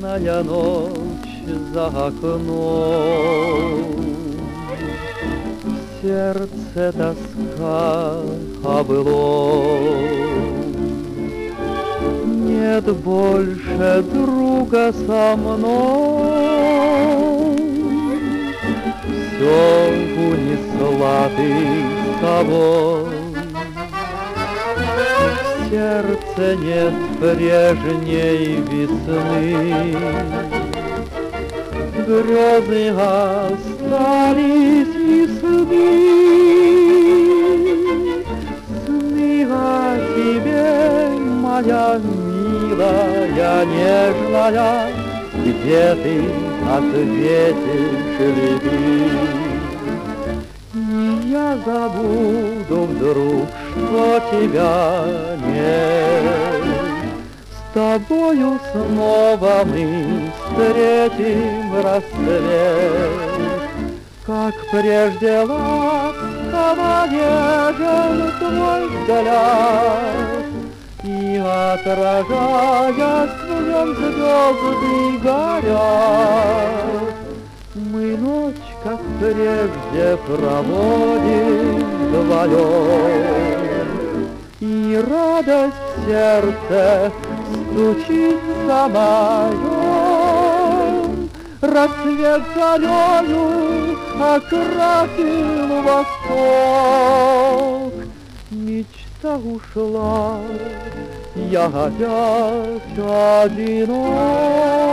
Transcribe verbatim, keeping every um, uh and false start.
ясная ночь за окном. В сердце тоска о былом. Нет больше друга со мной. Все унесла ты с собой. В сердце нет прежней весны. Грезы остались и сны. Сны о тебе, моя милая, нежная, где ты ответишь ли ты? И я забуду вдруг, что тебя нет. С тобою снова мы встретим рассвет, как прежде ласково нежен твой взгляд, и отражаясь в нем звезды горят. Мы ночь, как прежде, проводим вдвоем, и радость в сердце стучит за моем. Рассвет зарею окрасил восток. Мечта ушла, я опять одинок.